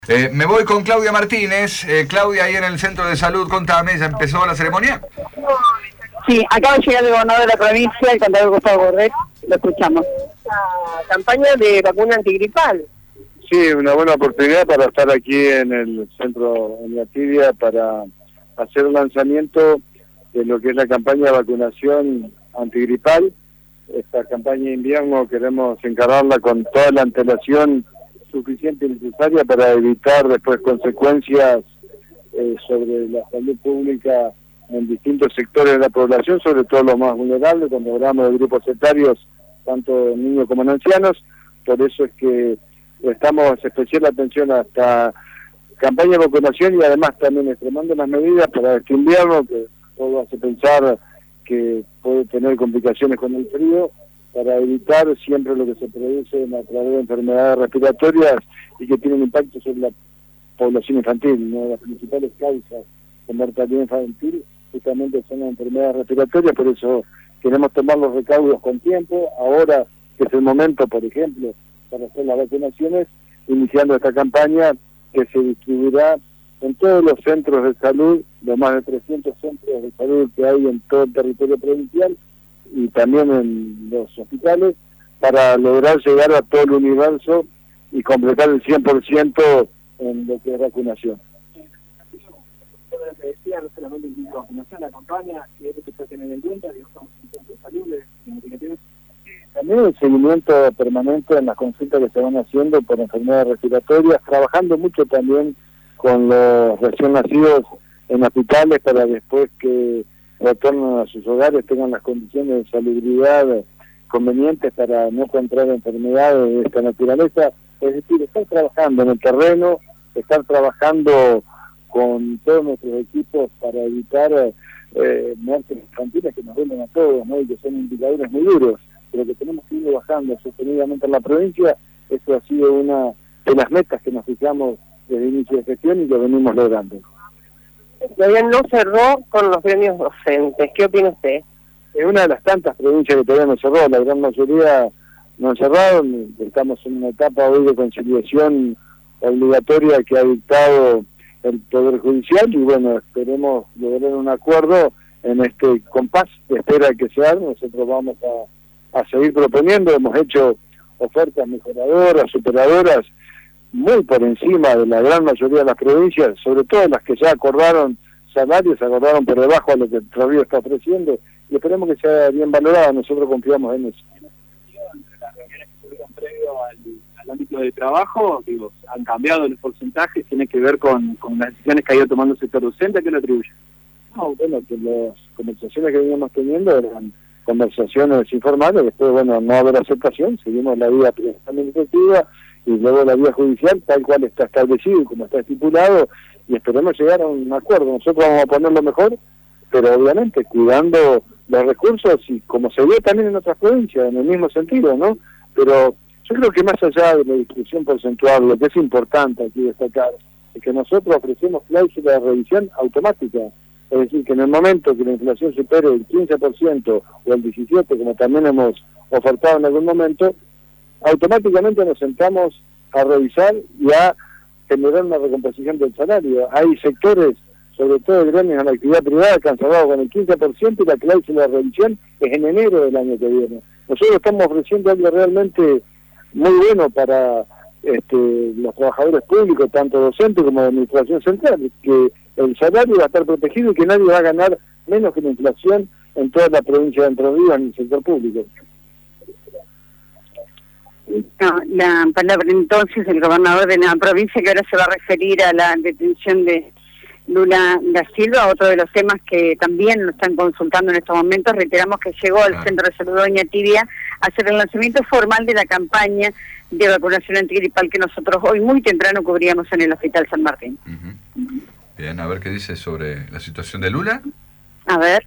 Me voy con Claudia Martínez. Claudia, ahí en el centro de salud, contame, ¿ya empezó la ceremonia? Sí, acaba de llegar el gobernador de la provincia, el contador Gustavo Bordet, lo escuchamos. La campaña de vacuna antigripal. Sí, una buena oportunidad para estar aquí en el centro, en la tibia, para hacer un lanzamiento de lo que es la campaña de vacunación antigripal. Esta campaña de invierno queremos encararla con toda la antelación suficiente y necesaria para evitar después consecuencias sobre la salud pública en distintos sectores de la población, sobre todo los más vulnerables, cuando hablamos de grupos etarios, tanto niños como en ancianos. Por eso es que estamos especial atención a esta campaña de vacunación y además también extremando las medidas para este invierno, que todo hace pensar que puede tener complicaciones con el frío, para evitar siempre lo que se produce a través de enfermedades respiratorias y que tienen impacto sobre la población infantil. Una de las principales causas de mortalidad infantil justamente son las enfermedades respiratorias, por eso queremos tomar los recaudos con tiempo. Ahora que es el momento, por ejemplo, para hacer las vacunaciones, iniciando esta campaña que se distribuirá en todos los centros de salud, los más de 300 centros de salud que hay en todo el territorio provincial, y también en los hospitales, para lograr llegar a todo el universo y completar el 100% en lo que es vacunación. Lo que decía, no solamente el tipo de vacunación, la campaña, que es lo que se tiene en cuenta, digo, estamos en centros de salud, significativos. También el seguimiento permanente en las consultas que se van haciendo por enfermedades respiratorias, trabajando mucho también con los recién nacidos en hospitales para después que retornen a sus hogares, tengan las condiciones de salubridad convenientes para no contraer enfermedades de esta naturaleza. Es decir, estar trabajando en el terreno, estar trabajando con todos nuestros equipos para evitar muertes infantiles que nos duelen a todos, ¿no? Y que son indicadores muy duros, pero que tenemos que ir bajando sostenidamente en la provincia. Esto ha sido una de las metas que nos fijamos desde el inicio de gestión y que venimos logrando. Todavía no cerró con los gremios docentes. ¿Qué opina usted? Es una de las tantas provincias que todavía no cerró, la gran mayoría no han cerrado. Estamos en una etapa hoy de conciliación obligatoria que ha dictado el Poder Judicial y bueno, esperemos lograr un acuerdo en este compás de espera que se haga. Nosotros vamos a seguir proponiendo, hemos hecho ofertas mejoradoras, superadoras, muy por encima de la gran mayoría de las provincias, sobre todo las que ya acordaron salarios, acordaron por debajo a lo que el Río está ofreciendo, y esperemos que sea bien valorada. Nosotros confiamos en eso. Entre las reuniones que tuvieron previo al ámbito de trabajo, digo, han cambiado los porcentajes, tiene que ver con las decisiones que ha ido tomando el sector docente. ¿A qué lo atribuye? No, bueno, que las conversaciones que veníamos teniendo eran conversaciones informales, después, bueno, no haber aceptación, seguimos la vía administrativa y luego la vía judicial tal cual está establecido y como está estipulado, y esperemos llegar a un acuerdo. Nosotros vamos a poner lo mejor, pero obviamente cuidando los recursos y como se ve también en otras provincias, en el mismo sentido, ¿no? Pero yo creo que más allá de la discusión porcentual, lo que es importante aquí destacar es que nosotros ofrecemos cláusula de revisión automática, es decir, que en el momento que la inflación supere el 15% o el 17%, como también hemos ofertado en algún momento, automáticamente nos sentamos a revisar y a generar una recomposición del salario. Hay sectores, sobre todo gremios en la actividad privada, que han cerrado con el 15% y la cláusula de revisión es en enero del año que viene. Nosotros estamos ofreciendo algo realmente muy bueno para los trabajadores públicos, tanto docentes como de administración central, que el salario va a estar protegido y que nadie va a ganar menos que la inflación en toda la provincia de Entre Ríos en el sector público. No, la palabra entonces el gobernador de la provincia, que ahora se va a referir a la detención de Lula da Silva, otro de los temas que también lo están consultando en estos momentos. Reiteramos que llegó al Centro de Salud Doña Tibia a hacer el lanzamiento formal de la campaña de vacunación antigripal que nosotros hoy muy temprano cubríamos en el Hospital San Martín. Bien, a ver qué dice sobre la situación de Lula. A ver.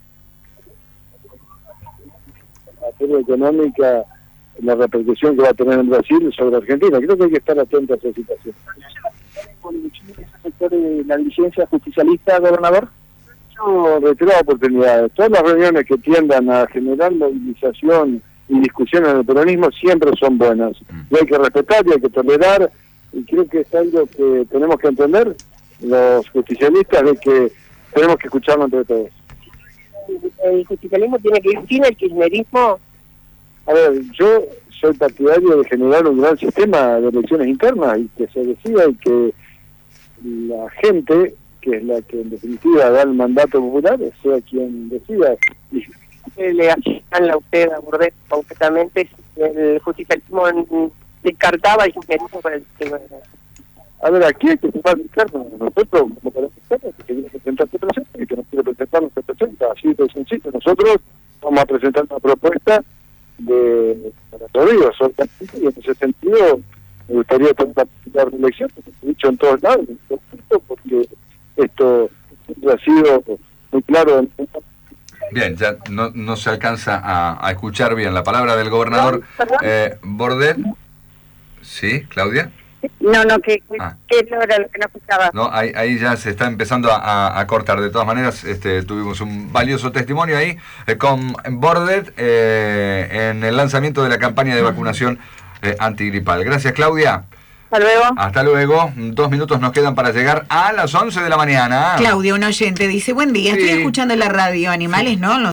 La materia económica, la repercusión que va a tener en Brasil sobre Argentina. Creo que hay que estar atento a esa situación. ¿Con ese sector de la diligencia justicialista, gobernador? Yo reitero oportunidades. Todas las reuniones que tiendan a generar movilización y discusión en el peronismo siempre son buenas. Y hay que respetar y hay que tolerar y creo que es algo que tenemos que entender los justicialistas, de que tenemos que escucharlo entre todos. ¿El justicialismo tiene que ir sin el kirchnerismo? A ver, yo soy partidario de generar un gran sistema de elecciones internas y que se decida y que la gente, que es la que en definitiva da el mandato popular, sea quien decida. Le asignan a usted a Bordet concretamente si el justicialismo descartaba el kirchnerismo para el sistema. A ver, aquí hay que tomar interno. Nosotros, como para que quiere presentar se presenta y que no quiere presentar no se presenta. Así de sencillo. Nosotros vamos a presentar una propuesta de Rodrigo solamente, y en ese sentido me gustaría participar de elección, porque he dicho en todos lados, porque esto ha sido muy claro. Bien, ya no se alcanza a escuchar bien la palabra del gobernador Bordet. ¿Sí, Claudia? No, que era lo que no escuchaba. No, ahí ya se está empezando a cortar. De todas maneras, tuvimos un valioso testimonio ahí con Bordet en el lanzamiento de la campaña de vacunación antigripal. Gracias, Claudia. Hasta luego. Hasta luego. 2 minutos nos quedan para llegar a las 11 de la mañana. Claudia, un oyente, dice, buen día, Sí. estoy escuchando la radio, animales, ¿no?